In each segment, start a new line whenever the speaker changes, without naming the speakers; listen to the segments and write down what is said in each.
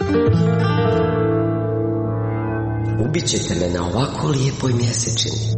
Ubit ćete me na ovako lijepoj mjesečini.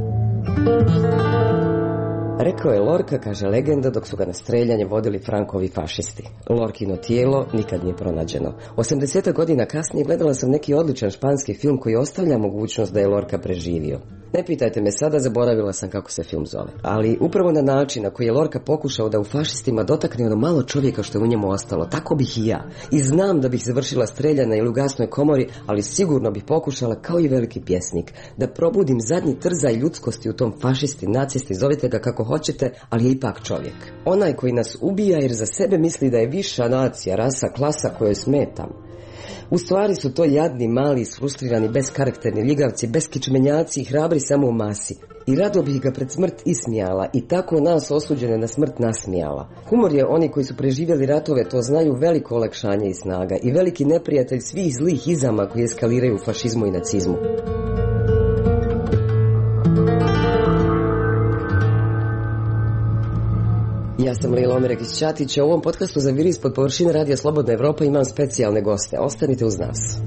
Rekao je Lorca, kaže legenda, dok su ga na streljanje vodili Frankovi fašisti. Lorkino tijelo nikad nije pronađeno. 80 godina kasnije gledala sam neki odličan španski film koji ostavlja mogućnost da je Lorca preživio. Ne pitajte me sada, zaboravila sam kako se film zove. Ali upravo na način na koji je Lorca pokušao da u fašistima dotakne ono malo čovjeka što je u njemu ostalo, tako bih i ja. I znam da bih završila streljana ili u gasnoj komori, ali sigurno bih pokušala, kao i veliki pjesnik, da probudim zadnji trzaj ljudskosti u tom fašisti, nacisti, zovite ga kako hoćete, ali je ipak čovjek. Onaj koji nas ubija jer za sebe misli da je viša nacija, rasa, klasa kojoj smetam. U stvari su to jadni, mali, isfrustrirani, beskarakterni ljigavci, beskičmenjaci i hrabri samo u masi. I rado bih ga pred smrt ismijala i tako nas osuđene na smrt nasmijala. Humor je, oni koji su preživjeli ratove to znaju, veliko olakšanje i snaga i veliki neprijatelj svih zlih izama koji eskaliraju u fašizmu i nacizmu. Ja sam Lila Omerek iz Čatića. U ovom podcastu za Viri ispod površine Radija Slobodna Evropa imam specijalne goste. Ostanite uz nas.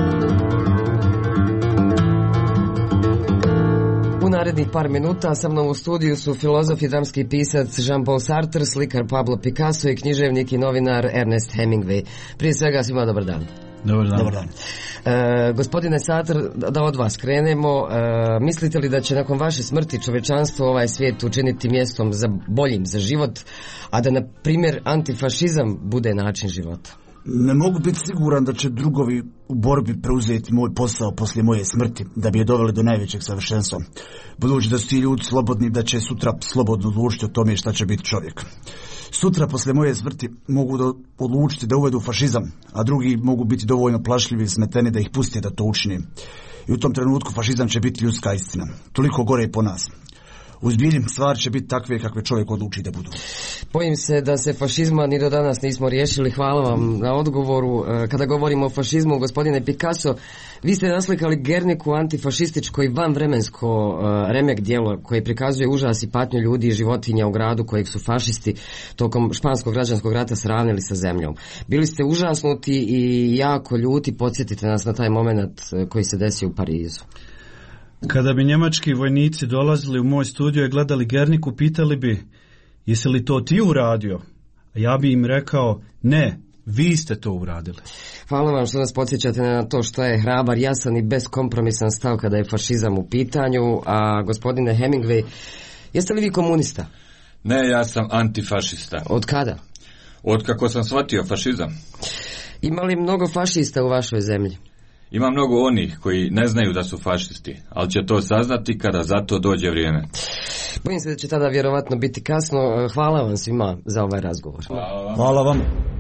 U narednih par minuta sa mnom u studiju su filozof i dramski pisac Jean-Paul Sartre, slikar Pablo Picasso i književnik i novinar Ernest Hemingway. Prije svega svima dobar dan.
Dobar dan.
Dobar dan.
Gospodine Sartre, da od vas krenemo, mislite li da će nakon vaše smrti čovečanstvo ovaj svijet učiniti mjestom boljim za život, a da na primjer antifašizam bude način života?
Ne mogu biti siguran da će drugovi u borbi preuzeti moj posao poslije moje smrti, da bi je doveli do najvećeg savršenstva. Budući da su ti ljudi slobodni, da će sutra slobodno odlučiti o tome šta će biti čovjek. Sutra poslije moje smrti mogu odlučiti da uvedu fašizam, a drugi mogu biti dovoljno plašljivi i smeteni da ih puste da to učine. I u tom trenutku fašizam će biti ljudska istina. Toliko gore po nas. Uzbiljim, stvari će biti takve kakve čovjek odluči da budu.
Bojim se da se fašizma ni do danas nismo riješili. Hvala vam na odgovoru. Kada govorimo o fašizmu, gospodine Picasso, vi ste naslikali Gerniku, antifašističko i vanvremensko remek djelo koje prikazuje užas i patnju ljudi i životinja u gradu kojeg su fašisti tokom španskog građanskog rata sravnili sa zemljom. Bili ste užasnuti i jako ljuti. Podsjetite nas na taj moment koji se desio u Parizu.
Kada bi njemački vojnici dolazili u moj studio i gledali Gerniku, pitali bi, jesi li to ti uradio? A ja bi im rekao, ne, vi ste to uradili.
Hvala vam što nas podsjećate na to što je hrabar, jasan i beskompromisan stav kada je fašizam u pitanju. A gospodine Hemingway, jeste li vi komunista?
Ne, ja sam antifašista.
Od kada?
Od kako sam shvatio fašizam.
Ima li mnogo fašista u vašoj zemlji?
Ima mnogo onih koji ne znaju da su fašisti, ali će to saznati kada za to dođe vrijeme.
Bojim se da će tada vjerovatno biti kasno. Hvala vam svima za ovaj razgovor.
Hvala vam.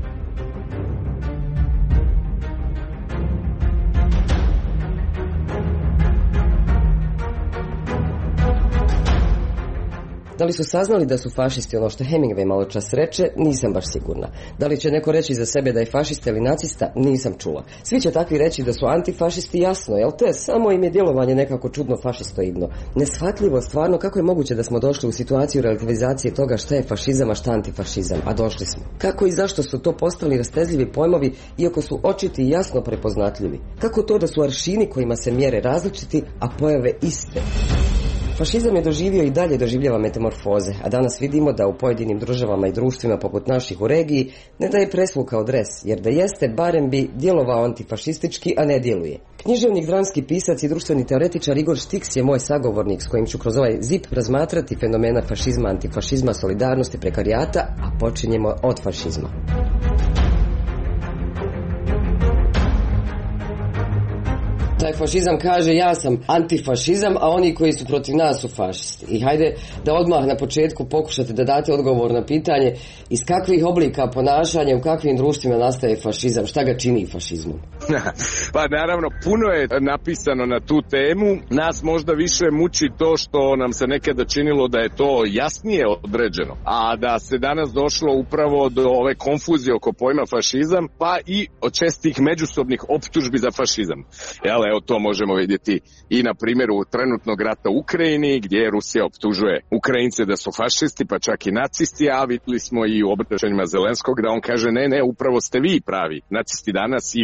Da li su saznali da su fašisti ono što Hemingway malo čas reče, nisam baš sigurna. Da li će neko reći za sebe da je fašista ili nacista, nisam čula. Svi će takvi reći da su antifašisti, jasno, jel te? Samo im je djelovanje nekako čudno fašistoidno. Neshvatljivo stvarno kako je moguće da smo došli u situaciju relativizacije toga šta je fašizam, a šta antifašizam, a došli smo. Kako i zašto su to postali rastezljivi pojmovi, iako su očiti i jasno prepoznatljivi? Kako to da su aršini kojima se mjere različiti, a pojave iste? Fašizam je doživio i dalje doživljava metamorfoze, a danas vidimo da u pojedinim državama i društvima poput naših u regiji ne daje preslukao dres, jer da jeste barem bi djelovao antifašistički, a ne djeluje. Književnik, dramski pisac i društveni teoretičar Igor Štiks je moj sagovornik s kojim ću kroz ovaj zip razmatrati fenomena fašizma, antifašizma, solidarnosti, prekarijata, a počinjemo od fašizma. Taj fašizam kaže ja sam antifašizam, a oni koji su protiv nas su fašisti. I hajde da odmah na početku pokušate da date odgovor na pitanje iz kakvih oblika ponašanja, u kakvim društvima nastaje fašizam, šta ga čini fašizmom?
Pa naravno, puno je napisano na tu temu. Nas možda više muči to što nam se nekada činilo da je to jasnije određeno, a da se danas došlo upravo do ove konfuzije oko pojma fašizam, pa i od čestih međusobnih optužbi za fašizam. Evo, to možemo vidjeti i na primjeru trenutnog rata u Ukrajini, gdje Rusija optužuje Ukrajince da su fašisti, pa čak i nacisti, a vidjeli smo i u obraćanjima Zelenskog da on kaže ne, upravo ste vi pravi nacisti danas i fašisti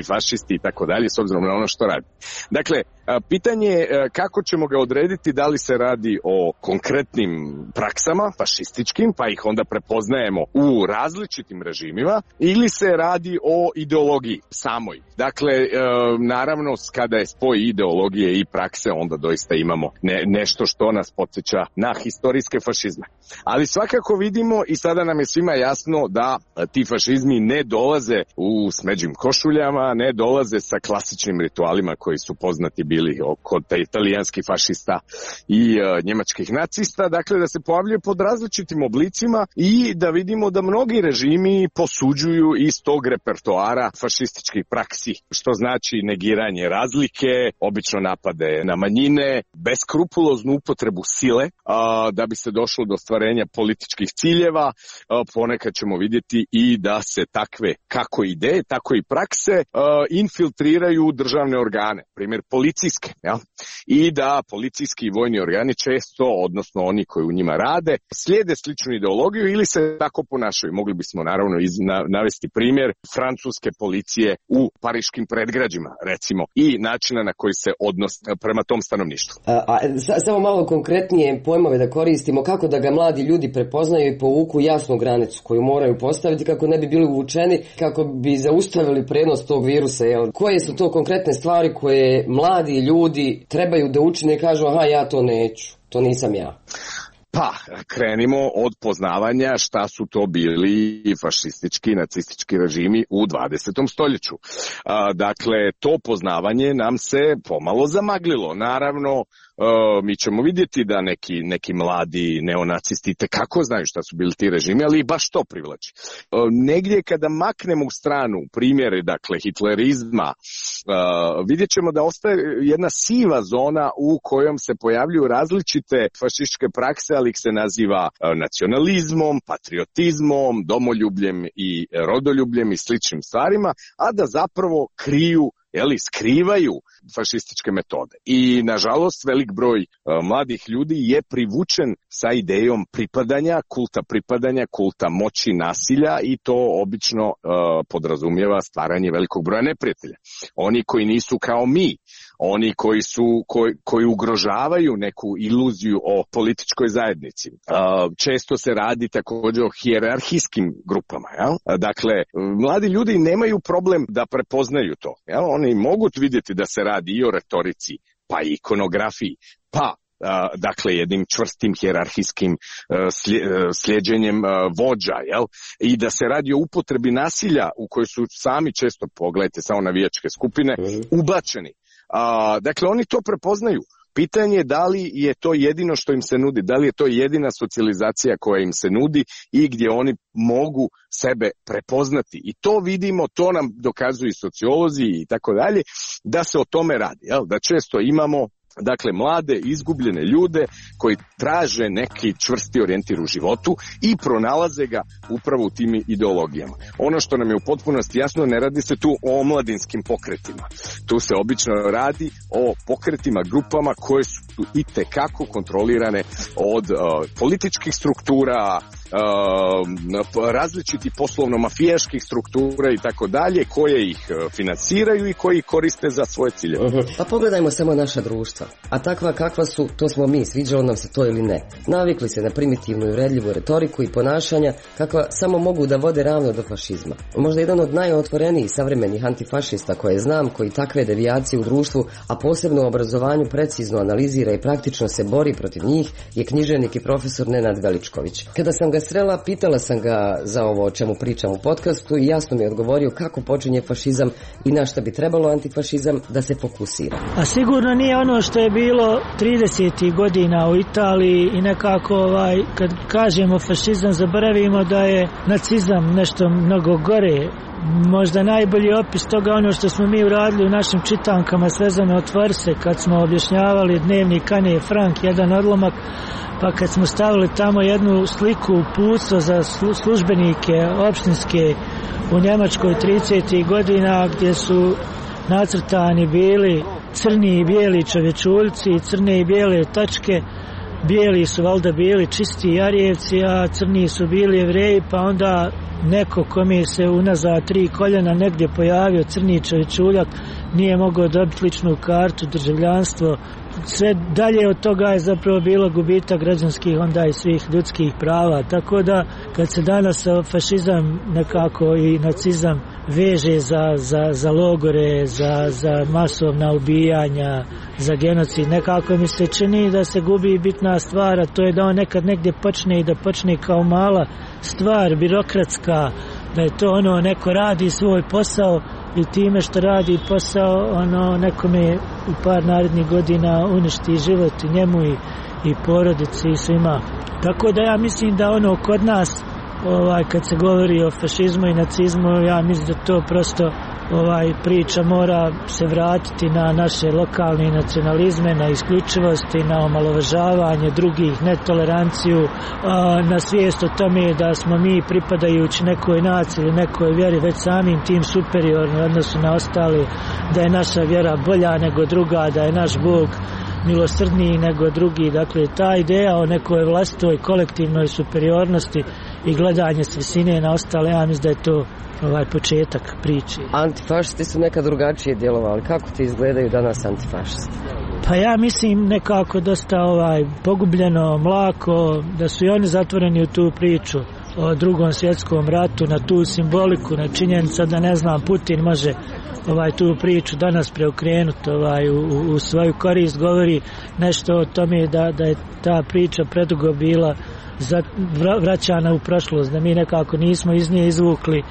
i tako dalje, s obzirom na ono što radi. Dakle, pitanje je kako ćemo ga odrediti, da li se radi o konkretnim praksama, fašističkim, pa ih onda prepoznajemo u različitim režimima, ili se radi o ideologiji samoj. Dakle, naravno, kada je spoj ideologije i prakse, onda doista imamo nešto što nas podsjeća na historijske fašizme. Ali svakako vidimo i sada nam je svima jasno da ti fašizmi ne dolaze u smeđim košuljama, ne dolaze sa klasičnim ritualima koji su poznati bili kod italijanskih fašista i njemačkih nacista, dakle da se pojavljuje pod različitim oblicima i da vidimo da mnogi režimi posuđuju iz tog repertoara fašističkih praksi, što znači negiranje razlike, obično napade na manjine, beskrupuloznu upotrebu sile da bi se došlo do ostvarenja političkih ciljeva. Ponekad ćemo vidjeti i da se takve kako ideje, tako i prakse infiltriraju u državne organe, primjer policijske, ja? I da policijski i vojni organi često, odnosno oni koji u njima rade, slijede sličnu ideologiju ili se tako ponašaju. Mogli bismo naravno navesti primjer francuske policije u pariškim predgrađima, recimo, i načina na koji se odnos prema tom stanovništvu.
Samo malo konkretnije pojmove da koristimo, kako da ga mladi ljudi prepoznaju i povuku jasnu granicu koju moraju postaviti kako ne bi bili uvučeni, kako bi zaustavili prenos tog virusa. Jel? Koje su to konkretne stvari koje mladi ljudi trebaju da učine i kažu aha, ja to neću, to nisam ja?
Pa, krenimo od poznavanja šta su to bili fašistički, nacistički režimi u 20. stoljeću. Dakle, to poznavanje nam se pomalo zamaglilo. Naravno, mi ćemo vidjeti da neki mladi neonacisti tekako znaju šta su bili ti režimi, ali i baš to privlači. Negdje kada maknemo u stranu primjere, dakle, hitlerizma, vidjet ćemo da ostaje jedna siva zona u kojom se pojavljuju različite fašističke prakse, ali ih se naziva nacionalizmom, patriotizmom, domoljubljem i rodoljubljem i sličnim stvarima, a da zapravo skrivaju fašističke metode. I, nažalost, velik broj mladih ljudi je privučen sa idejom pripadanja, kulta moći, nasilja, i to obično podrazumijeva stvaranje velikog broja neprijatelja. Oni koji nisu kao mi, oni koji ugrožavaju neku iluziju o političkoj zajednici. Često se radi također o hijerarhijskim grupama. Jel? Dakle, mladi ljudi nemaju problem da prepoznaju to. Jel? Oni mogu vidjeti da se radi i o retorici, pa i ikonografiji, pa dakle jednim čvrstim hijerarhijskim slijeđenjem vođa, jel? I da se radi o upotrebi nasilja u kojoj su sami često, pogledajte samo navijačke skupine, ubačeni. Dakle, oni to prepoznaju. Pitanje je da li je to jedino što im se nudi, da li je to jedina socijalizacija koja im se nudi i gdje oni mogu sebe prepoznati. I to vidimo, to nam dokazuju i sociolozi i tako dalje, da se o tome radi. Jel? Da često imamo, dakle, mlade, izgubljene ljude koji traže neki čvrsti orijentir u životu i pronalaze ga upravo u tim ideologijama. Ono što nam je u potpunosti jasno, ne radi se tu o omladinskim pokretima. Tu se obično radi o pokretima, grupama koje su itekako kontrolirane od političkih struktura, različitih poslovno-mafijaških struktura i tako dalje, koje ih financiraju i koji ih koriste za svoje ciljeve.
Pa pogledajmo samo naša društva. A takva kakva su, to smo mi, sviđalo nam se to ili ne. Navikli se na primitivnu i uvredljivu retoriku i ponašanja kakva samo mogu da vode ravno do fašizma. Možda jedan od najotvorenijih savremenih antifašista koje znam, koji takve devijacije u društvu, a posebno u obrazovanju, precizno analizira i praktično se bori protiv njih, je književnik i profesor Nenad Veličković. Kada sam ga srela, pitala sam ga za ovo o čemu pričam u podcastu i jasno mi je odgovorio kako počinje fašizam i na šta bi trebalo antifašizam da se fokusira.
A sigurno nije ono što je bilo 30. godina u Italiji i nekako kad kažemo fašizam zaboravimo da je nacizam nešto mnogo gore. Možda najbolji opis toga ono što smo mi uradili u našim čitankama svezano od Tvorse, kad smo objašnjavali dnevnik Ane Frank, jedan odlomak, pa kad smo stavili tamo jednu sliku uputstva za službenike opštinske u Njemačkoj 30. godina, gdje su nacrtani bili crni i bijeli čovječuljci i crne i bijele tačke. Bijeli su valjda bili čisti Jarijevci, a crni su bili Jevreji, pa onda neko kome se unazad 3 koljena negdje pojavio crničevi čuljak nije mogao dobiti ličnu kartu, državljanstvo. Sve dalje od toga je zapravo bilo gubitak građanskih onda i svih ljudskih prava. Tako da kad se danas fašizam nekako i nacizam veže za logore, za masovna ubijanja, za genocid, nekako mi se čini da se gubi bitna stvar, a to je da on nekad negdje počne i da počne kao mala stvar, birokratska, da je to ono neko radi svoj posao i time što radi posao ono nekome u par narednih godina uništi život i njemu i porodici i svima. Tako da ja mislim da ono kod nas kad se govori o fašizmu i nacizmu, ja mislim da to prosto priča mora se vratiti na naše lokalne nacionalizme, na isključivosti, na omalovažavanje drugih, netoleranciju, na svijest o tome da smo mi pripadajući nekoj naciji ili nekoj vjeri već samim tim superiorni u odnosu na ostali, da je naša vjera bolja nego druga, da je naš Bog milosrdniji nego drugi. Dakle, ta ideja o nekoj vlastitoj kolektivnoj superiornosti i gledanje s visine na ostale, ja mislim da je to početak priče.
Antifašisti su nekad drugačije djelovali. Kako ti izgledaju danas antifašisti?
Pa ja mislim nekako dosta pogubljeno, mlako, da su i oni zatvoreni u tu priču o Drugom svjetskom ratu, na tu simboliku, na činjenica da ne znam, Putin može tu priču danas preokrenuti u svoju korist, govori nešto o tome da je ta priča predugo bila vraćana u prošlost, da mi nekako nismo iz nje izvukli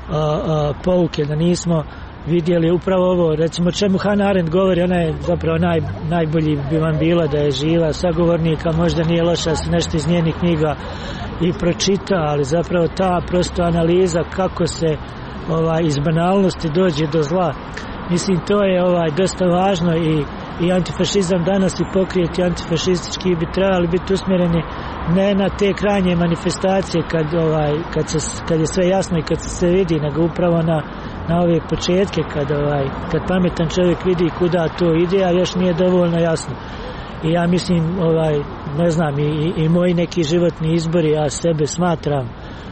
pouke, da nismo vidjeli upravo ovo, recimo čemu Hannah Arendt govori, ona je zapravo najbolji bi vam bila da je živa sagovornika, možda nije loša se nešto iz njenih knjiga i pročita, ali zapravo ta prosto analiza kako se iz banalnosti dođe do zla. Mislim, to je dosta važno i antifašizam danas i pokreti antifašistički bi trebali biti usmjereni ne na te krajnje manifestacije kad je sve jasno i kad se sve vidi, nego upravo na ove početke kad pametan čovjek vidi kuda to ide, a još nije dovoljno jasno. I ja mislim, ne znam, i moji neki životni izbori, ja sebe smatram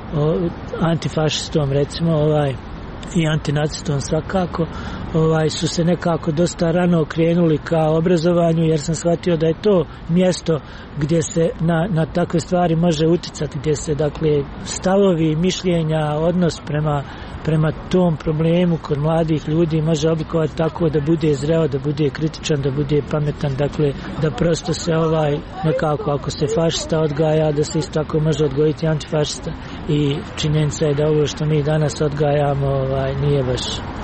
antifašistom, recimo, i antinacistom svakako, su se nekako dosta rano okrenuli ka obrazovanju, jer sam shvatio da je to mjesto gdje se na takve stvari može uticati, gdje se dakle stavovi, mišljenja, odnos prema tom problemu kod mladih ljudi može oblikovati tako da bude zreo, da bude kritičan, da bude pametan, dakle da prosto se nekako ako se fašista odgaja, da se isto tako može odgojiti antifašista. I činjenica je da ovo što mi danas odgajamo nije baš,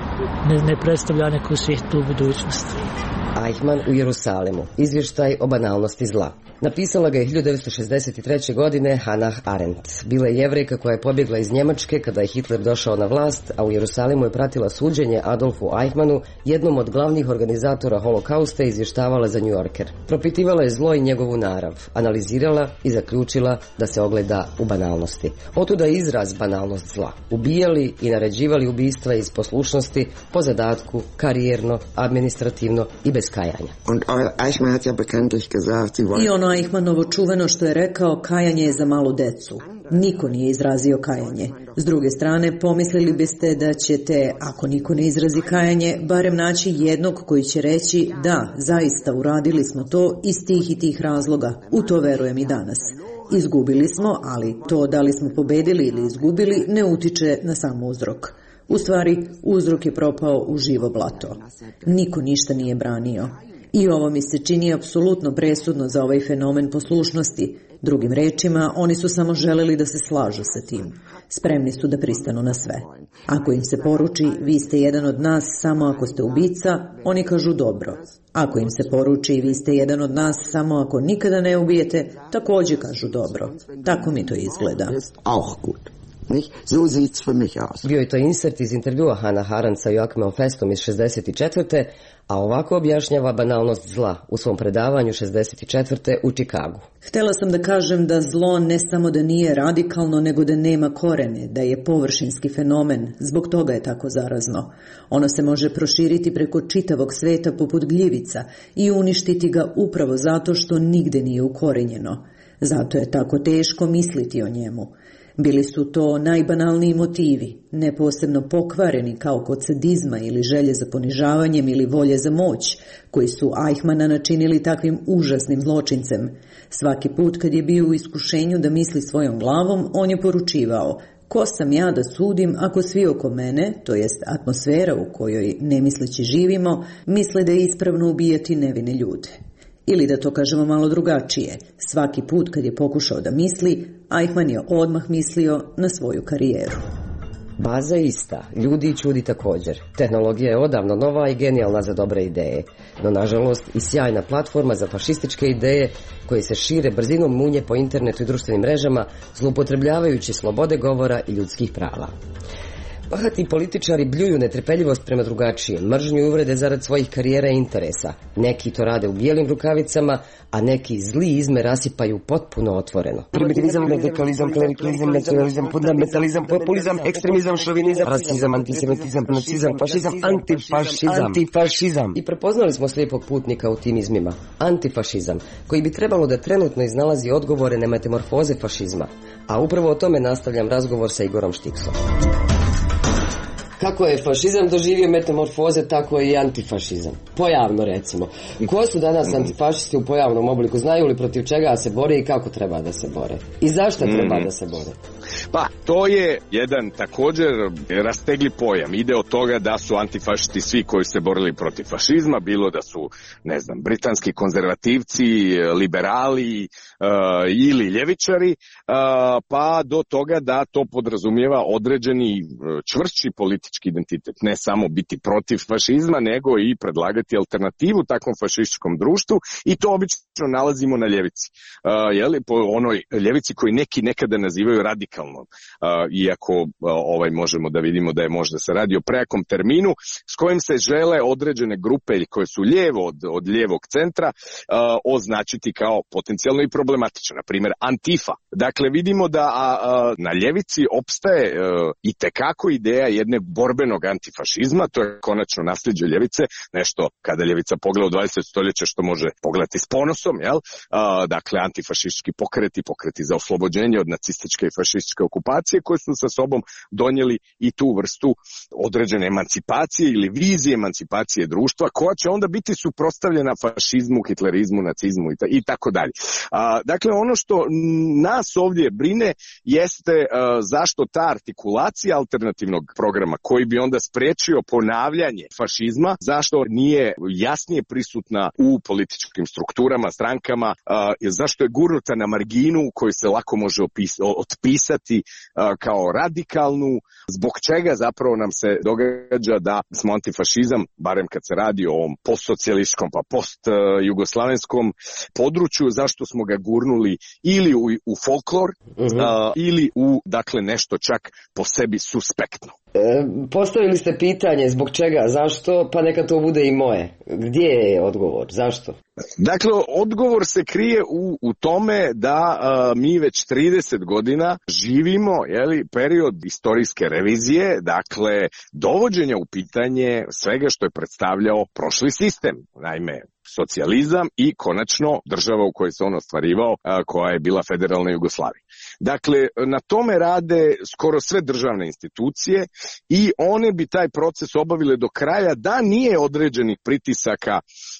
ne predstavlja neku svijetlu budućnost.
Eichmann u Jerusalimu. Izvještaj o banalnosti zla. Napisala ga je 1963. godine Hannah Arendt. Bila je Jevrejka koja je pobjegla iz Njemačke kada je Hitler došao na vlast, a u Jerusalimu je pratila suđenje Adolfu Eichmannu, jednom od glavnih organizatora holokausta, i izvještavala za New Yorker. Propitivala je zlo i njegovu narav, analizirala i zaključila da se ogleda u banalnosti. Otuda je izraz banalnost zla. Ubijali i naređivali ubistva iz poslušnosti, po zadatku, karijerno, administrativno i bez kajanja.
I ono Eichmannovo čuveno što je rekao, kajanje je za malu decu. Niko nije izrazio kajanje. S druge strane, pomislili biste da ćete, ako niko ne izrazi kajanje, barem naći jednog koji će reći da, zaista uradili smo to iz tih i tih razloga. U to verujem i danas. Izgubili smo, ali to da li smo pobedili ili izgubili ne utiče na sam uzrok. U stvari, uzrok je propao u živo blato. Niko ništa nije branio. I ovo mi se čini apsolutno presudno za ovaj fenomen poslušnosti. Drugim rečima, oni su samo želeli da se slažu sa tim. Spremni su da pristanu na sve. Ako im se poruči, vi ste jedan od nas samo ako ste ubica, oni kažu dobro. Ako im se poruči, vi ste jedan od nas samo ako nikada ne ubijete, također kažu dobro. Tako mi to izgleda.
Bio je to insert iz intervjua Hannah Arendt sa Joachimom Festom iz 64. A ovako objašnjava banalnost zla u svom predavanju 64. u Čikagu.
Htjela sam da kažem da zlo ne samo da nije radikalno, nego da nema korene, da je površinski fenomen, zbog toga je tako zarazno. Ono se može proširiti preko čitavog sveta poput gljivica i uništiti ga upravo zato što nigde nije ukorenjeno. Zato je tako teško misliti o njemu. Bili su to najbanalniji motivi, ne posebno pokvareni kao kod sadizma ili želje za ponižavanjem ili volje za moć, koji su Eichmanna načinili takvim užasnim zločincem. Svaki put kad je bio u iskušenju da misli svojom glavom, on je poručivao: ko sam ja da sudim ako svi oko mene, to jest atmosfera u kojoj nemisleći živimo, misle da je ispravno ubijati nevine ljude. Ili da to kažemo malo drugačije, svaki put kad je pokušao da misli, Eichmann je odmah mislio na svoju karijeru.
Baza je ista, ljudi i čudi također. Tehnologija je odavno nova i genijalna za dobre ideje, no nažalost i sjajna platforma za fašističke ideje koje se šire brzinom munje po internetu i društvenim mrežama, zloupotrebljavajući slobode govora i ljudskih prava. Bahati političari bljuju netrpeljivost prema drugačijem, mržnju i uvrede zarad svojih karijera i interesa. Neki to rade u bijelim rukavicama, a neki zli izme rasipaju potpuno otvoreno.
Primitivizam, radikalizam, klerikalizam, nacionalizam, fundamentalizam, populizam, ekstremizam, šovinizam, rasizam, antisemitizam, nacizam, fašizam, antifašizam.
I prepoznali smo slijepog putnika u tim izmima. Antifašizam, koji bi trebalo da trenutno iznalazi odgovore na metamorfoze fašizma. A upravo o tome nastavljam razgovor sa Igorom Štiksom. Kako je fašizam doživio metamorfoze, tako i antifašizam. Pojavno recimo. Ko su danas antifašisti u pojavnom obliku? Znaju li protiv čega se bore i kako treba da se bore? I zašto treba da se bore?
Pa, to je jedan također rastegli pojam. Ide od toga da su antifašisti svi koji se borili protiv fašizma, bilo da su, ne znam, britanski konzervativci, liberali ili ljevičari, pa do toga da to podrazumijeva određeni čvršći politički identitet. Ne samo biti protiv fašizma, nego i predlagati alternativu takvom fašističkom društvu, i to obično nalazimo na ljevici. Po onoj ljevici koji neki nekada nazivaju radikalnom, iako možemo da vidimo da je možda se radi o prejakom terminu s kojim se žele određene grupe koje su lijevo od lijevog centra označiti kao potencijalno i problematično, na primjer Antifa. Dakle, vidimo da na ljevici opstaje i tekako ideja jedne borbenog antifašizma, to je konačno nasljeđe ljevice, nešto kada ljevica pogleda u 20. stoljeće što može pogledati s ponosom, dakle antifašistički pokreti za oslobođenje od nacističke i fašističke okupacije koje su sa sobom donijeli i tu vrstu određene emancipacije ili vizije emancipacije društva koja će onda biti suprotstavljena fašizmu, hitlerizmu, nacizmu i tako dalje. Dakle, ono što nas ovdje brine jeste zašto ta artikulacija alternativnog programa koji bi onda spriječio ponavljanje fašizma, zašto nije jasnije prisutna u političkim strukturama, strankama, zašto je gurnuta na marginu koju se lako može otpisati kao radikalnu, zbog čega zapravo nam se događa da smo antifašizam, barem kad se radi o ovom postsocijalističkom pa postjugoslavenskom području, zašto smo ga gurnuli ili u folklor ili u, dakle, nešto čak po sebi suspektno.
Postavili ste pitanje zbog čega, zašto, pa neka to bude i moje. Gdje je odgovor, zašto?
Dakle, odgovor se krije u tome da mi već 30 godina živimo period istorijske revizije, dakle dovođenja u pitanje svega što je predstavljao prošli sistem, naime socijalizam i konačno država u kojoj se on ostvarivao, koja je bila federalna Jugoslavija. Dakle, na tome rade skoro sve državne institucije i one bi taj proces obavile do kraja da nije određenih pritisaka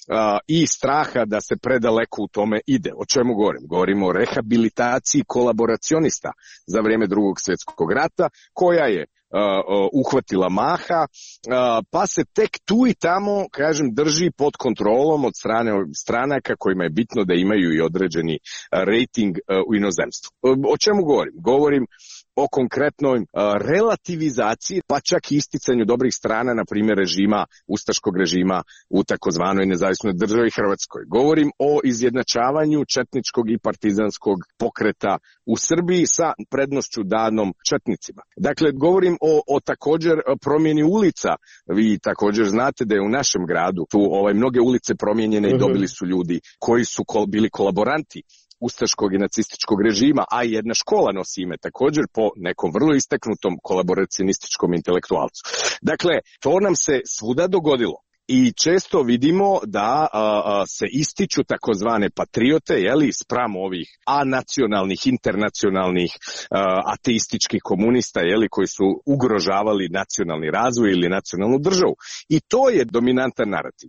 i straha da se predaleko u tome ide. O čemu govorim? Govorimo o rehabilitaciji kolaboracionista za vrijeme Drugog svjetskog rata, koja je uhvatila maha, pa se tek tu i tamo, drži pod kontrolom od strane stranaka kojima je bitno da imaju i određeni rating u inozemstvu. O čemu govorim? Govorim o konkretnoj relativizaciji, pa čak i isticanju dobrih strana, na primjer ustaškog režima u takozvanoj nezavisnoj državi Hrvatskoj. Govorim o izjednačavanju četničkog i partizanskog pokreta u Srbiji sa prednošću danom četnicima. Dakle, govorim o također promjeni ulica. Vi također znate da je u našem gradu tu mnoge ulice promijenjene i dobili su ljudi koji su bili kolaboranti ustaškog i nacističkog režima, a i jedna škola nosi ime također po nekom vrlo istaknutom kolaboracionističkom intelektualcu. Dakle, to nam se svuda dogodilo. i često vidimo da se ističu takozvane patriote, jeli, spram ovih anacionalnih, internacionalnih, ateističkih komunista, jeli, koji su ugrožavali nacionalni razvoj ili nacionalnu državu. I to je dominantan narativ.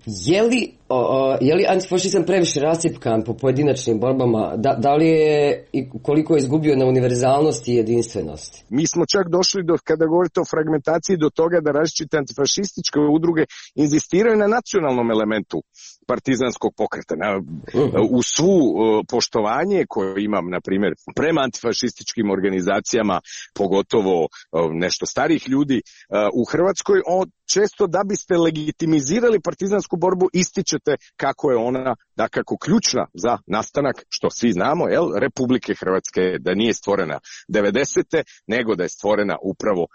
Je li antifašizam previše rascjepkan po pojedinačnim borbama? Da li je i koliko je izgubio na univerzalnosti i jedinstvenosti?
Mi smo čak došli kada govorite o fragmentaciji do toga da različite antifašističke udruge inzistiraju na nacionalnom elementu partizanskog pokreta. U svu poštovanje koje imam, na primjer, prema antifašističkim organizacijama, pogotovo nešto starih ljudi u Hrvatskoj, često da biste legitimizirali partizansku borbu ističete kako je ona dakako ključna za nastanak, što svi znamo, Republike Hrvatske, da nije stvorena 90. nego da je stvorena upravo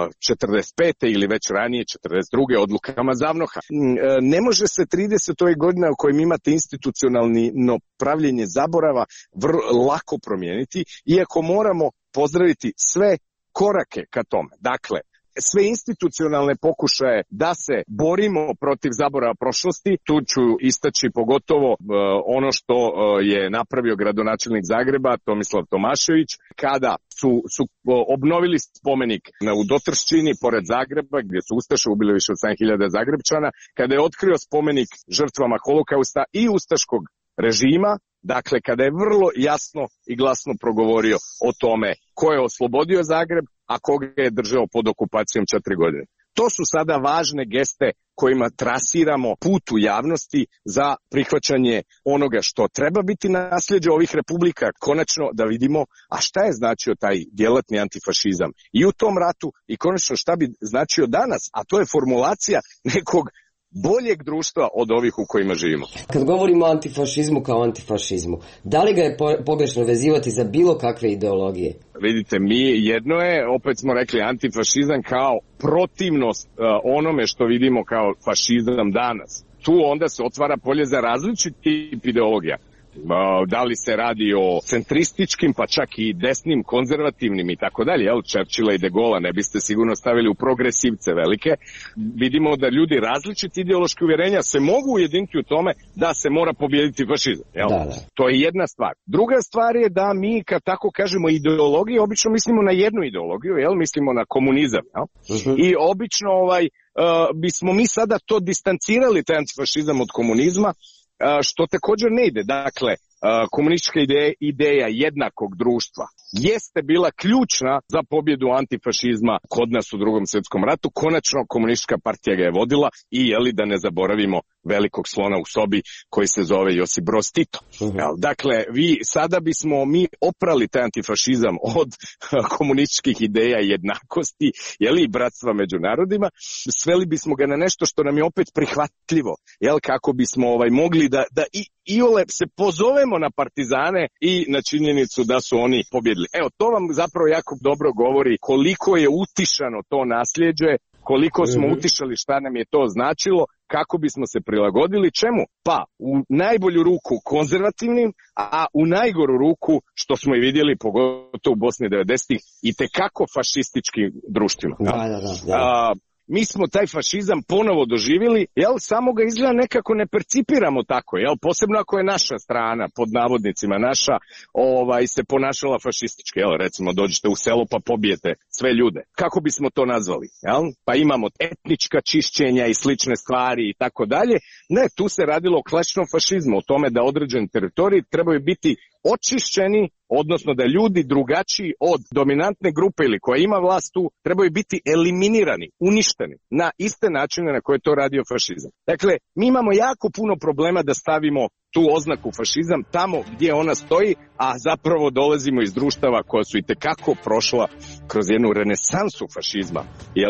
45. ili već ranije 42. odlukama Zavnoha. Ne može se 30. godina u kojim imate institucionalno pravljenje zaborava lako promijeniti, iako moramo pozdraviti sve korake ka tome. Dakle, sve institucionalne pokušaje da se borimo protiv zaborava prošlosti, tu ću istaći pogotovo ono što je napravio gradonačelnik Zagreba Tomislav Tomašević, kada su obnovili spomenik u Dotrščini pored Zagreba, gdje su ustaše ubili više od 7.000 Zagrebčana, kada je otkrio spomenik žrtvama Holokausta i ustaškog režima, dakle kada je vrlo jasno i glasno progovorio o tome ko je oslobodio Zagreb, a koga je držao pod okupacijom 4 godine. To su sada važne geste kojima trasiramo put u javnosti za prihvaćanje onoga što treba biti nasljeđe ovih republika. Konačno da vidimo, a šta je značio taj djelatni antifašizam i u tom ratu i konačno šta bi značio danas, a to je formulacija nekog boljeg društva od ovih u kojima živimo.
Kad govorimo o antifašizmu kao antifašizmu, da li ga je pogrešno vezivati za bilo kakve ideologije?
Vidite, jedno je, opet smo rekli, antifašizam kao protivnost onome što vidimo kao fašizam danas. Tu onda se otvara polje za različiti tip ideologija. Da li se radi o centrističkim, pa čak i desnim, konzervativnim i tako dalje, Churchilla i de Gaulle ne biste sigurno stavili u progresivce velike. Vidimo da ljudi različiti ideološki uvjerenja se mogu ujediniti u tome da se mora pobijediti fašizam. Da. To je jedna stvar. Druga stvar je da mi, kad tako kažemo ideologije, obično mislimo na jednu ideologiju, mislimo na komunizam. I obično bismo mi sada to distancirali, taj antifašizam od komunizma, što također ne ide. Dakle, komunistička ideja jednakog društva jeste bila ključna za pobjedu antifašizma kod nas u Drugom svjetskom ratu. Konačno komunistička partija ga je vodila i da ne zaboravimo velikog slona u sobi koji se zove Josip Broz Tito. Dakle, sada bismo mi oprali taj antifašizam od komunističkih ideja jednakosti, i bratstva među narodima, sveli bismo ga na nešto što nam je opet prihvatljivo, kako bismo mogli da iole se pozovemo na partizane i na činjenicu da su oni pobjedili. Evo, to vam zapravo jako dobro govori koliko je utišano to nasljeđe, koliko smo utišali šta nam je to značilo, kako bismo se prilagodili čemu? Pa, u najbolju ruku konzervativnim, a u najgoru ruku, što smo i vidjeli, pogotovo u Bosni 90-ih, i tekako fašističkim društvima. Da. Mi smo taj fašizam ponovo doživjeli, samo ga izgleda nekako ne percipiramo tako, posebno ako je naša strana, pod navodnicima naša, se ponašala fašistički, recimo dođete u selo pa pobijete sve ljude. Kako bismo to nazvali? Pa imamo etnička čišćenja i slične stvari i tako dalje. Ne, tu se radilo o klasičnom fašizmu, o tome da određeni teritoriji trebaju biti očišćeni, odnosno da ljudi drugačiji od dominantne grupe ili koja ima vlast tu trebaju biti eliminirani, uništeni na iste načine na koje to radio fašizam. Dakle, mi imamo jako puno problema da stavimo tu oznaku fašizam tamo gdje ona stoji, a zapravo dolazimo iz društava koja su itekako prošla kroz jednu renesansu fašizma,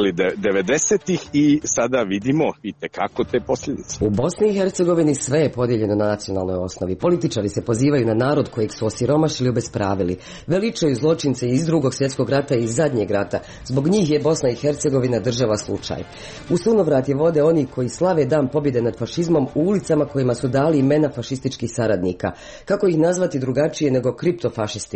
90-ih, i sada vidimo itekako te posljedice.
U Bosni i Hercegovini sve je podijeljeno na nacionalnoj osnovi. Političari se pozivaju na narod kojeg su osiromašili i obespravili. Veličaju zločince iz Drugog svjetskog rata i iz Zadnjeg rata. Zbog njih je Bosna i Hercegovina država slučaj. U sunovrat je vode oni koji slave dan pobjede nad fašizmom u ulicama kojima su dali imena fašističkih saradnika. Kako ih nazvati drugačije nego kriptofašistima?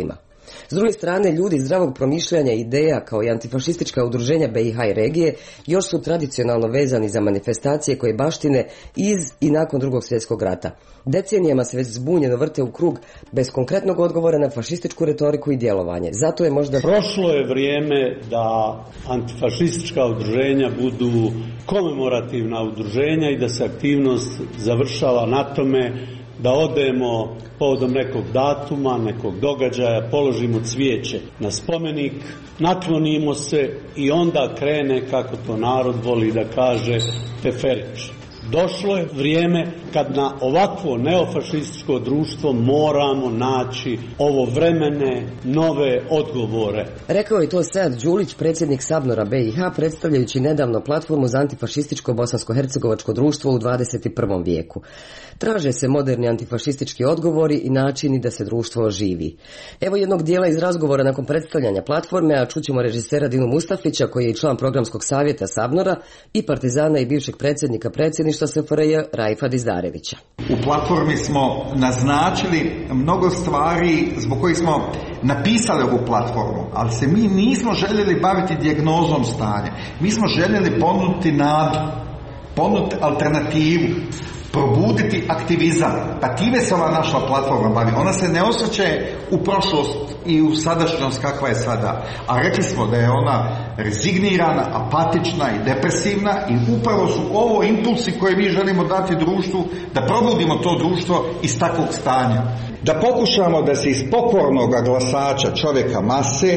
S druge strane, ljudi zdravog promišljanja ideja kao i antifašistička udruženja BiH i regije još su tradicionalno vezani za manifestacije koje baštine iz i nakon Drugog svjetskog rata. Decenijama se već zbunjeno vrte u krug bez konkretnog odgovora na fašističku retoriku i djelovanje. Zato je možda...
Prošlo je vrijeme da antifašistička udruženja budu komemorativna udruženja i da se aktivnost završava na tome da odemo povodom nekog datuma, nekog događaja, položimo cvijeće na spomenik, naklonimo se i onda krene, kako to narod voli da kaže, teferić. Došlo je vrijeme kad na ovakvo neofašističko društvo moramo naći ovovremene nove odgovore.
Rekao je to Sead Đulić, predsjednik Sabnora BiH, predstavljajući nedavno platformu za antifašističko bosansko-hercegovačko društvo u 21. vijeku. Traže se moderni antifašistički odgovori i načini da se društvo oživi. Evo jednog dijela iz razgovora nakon predstavljanja platforme, a čućemo režisera Dinu Mustafića, koji je i član programskog savjeta Sabnora, i partizana i bivšeg predsjednika predsjedništva SFRJ Raifa Dizdarevića.
U platformi smo naznačili mnogo stvari zbog kojih smo napisali ovu platformu, ali se mi nismo željeli baviti dijagnozom stanja. Mi smo željeli ponuditi nadu, ponuditi alternativu, probuditi aktivizam. Pa time se ova naša platforma bavi. Ona se ne osvrće u prošlost i u sadašnjost kakva je sada. A rekli smo da je ona rezignirana, apatična i depresivna i upravo su ovo impulsi koje mi želimo dati društvu, da probudimo to društvo iz takvog stanja. Da pokušamo da se iz pokornog glasača čovjeka mase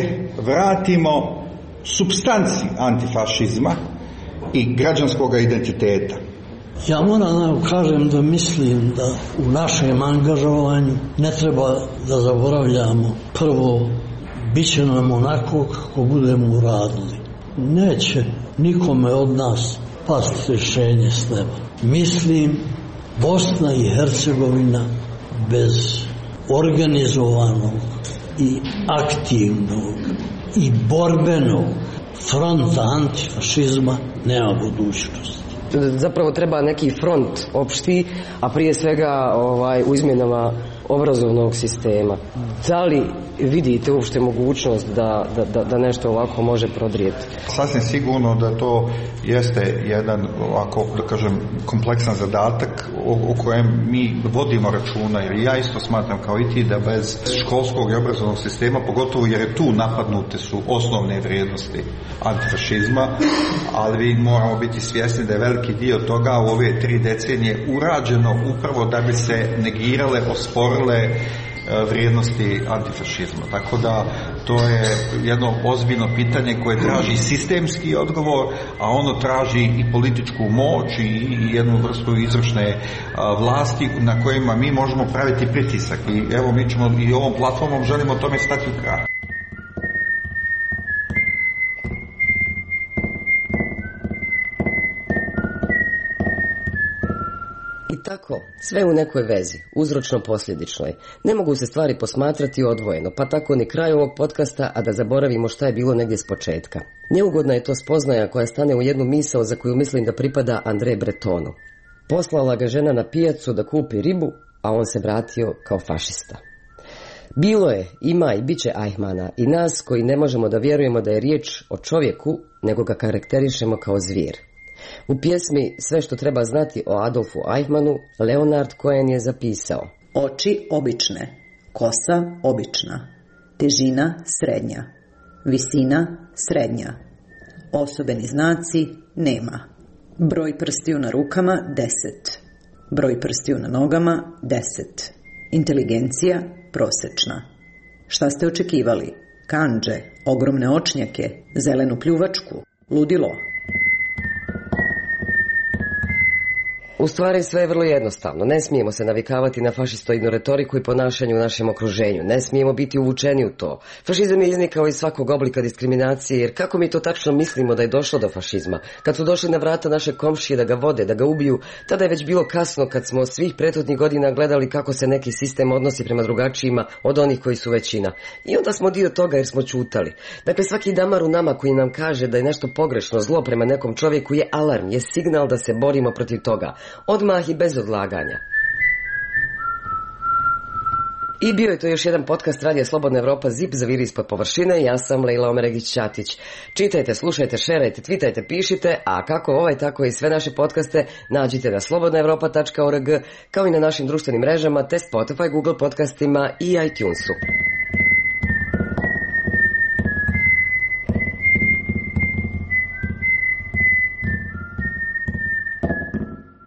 vratimo supstanci antifašizma i građanskog identiteta.
Ja moram da kažem da mislim da u našem angažovanju ne treba da zaboravljamo prvo, bit će nam onako kako budemo uradili. Neće nikome od nas pasti rješenje s neba. Mislim, Bosna i Hercegovina bez organizovanog i aktivnog i borbenog fronta antifašizma nema budućnosti.
Zapravo treba neki front opšti, a prije svega u izmjenama obrazovnog sistema. Da li vidite uopšte mogućnost da nešto ovako može prodrijeti?
Sasvim sigurno da to jeste jedan, ovako da kažem, kompleksan zadatak o kojem mi vodimo računa, jer ja isto smatram kao i ti da bez školskog i obrazovnog sistema, pogotovo jer je tu napadnute su osnovne vrijednosti antifašizma, ali moramo biti svjesni da je veliki dio toga u ove 3 decenije urađeno upravo da bi se negirale, osporile vrijednosti antifašizma. Tako da to je jedno ozbiljno pitanje koje traži sistemski odgovor, a ono traži i političku moć i jednu vrstu izvršne vlasti na kojima mi možemo praviti pritisak. I evo mi ćemo i ovom platformom želimo tome stati u kraj.
Tako, sve u nekoj vezi, uzročno-posljedičnoj. Ne mogu se stvari posmatrati odvojeno, pa tako ni kraj ovog podcasta, a da zaboravimo šta je bilo negdje s početka. Neugodna je to spoznaja koja stane u jednu misao za koju mislim da pripada André Bretonu. Poslala ga žena na pijacu da kupi ribu, a on se vratio kao fašista. Bilo je, ima i bit će Eichmanna i nas koji ne možemo da vjerujemo da je riječ o čovjeku, nego ga karakterišemo kao zvir. U pjesmi Sve što treba znati o Adolfu Eichmannu, Leonard Cohen je zapisao:
oči obične, kosa obična, težina srednja, visina srednja, osobeni znaci nema, broj prstiju na rukama 10, broj prstiju na nogama 10, inteligencija prosječna. Šta ste očekivali? Kandže, ogromne očnjake, zelenu pljuvačku, ludilo.
U stvari sve je vrlo jednostavno. Ne smijemo se navikavati na fašistoidnu retoriku i ponašanje u našem okruženju. Ne smijemo biti uvučeni u to. Fašizam je iznikao iz svakog oblika diskriminacije, jer kako mi to tačno mislimo da je došlo do fašizma? Kad su došli na vrata naše komšije da ga vode, da ga ubiju, tada je već bilo kasno kad smo svih prethodnih godina gledali kako se neki sistem odnosi prema drugačijima od onih koji su većina. I onda smo dio toga jer smo ćutali. Dakle, svaki damar u nama koji nam kaže da je nešto pogrešno, zlo prema nekom čovjeku je alarm, je signal da se borimo protiv toga. Odmah i bez odlaganja. I bio je to još jedan podcast Radija Slobodna Evropa, Zip zaviri ispod površine. Ja sam Lejla Omeregić-Ćatić. Čitajte, slušajte, šerajte, twitajte, pišite, a kako ovaj, tako i sve naše podcaste nađite na slobodnaevropa.org, kao i na našim društvenim mrežama te Spotify, Google podcastima i iTunesu.